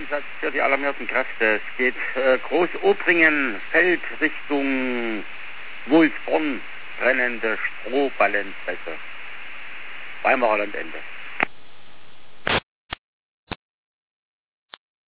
Einsatz für die alarmierten Kräfte. Es geht Großobringen, Feld Richtung Wulsborn, brennende Strohballenpresse. Weimarer Landende.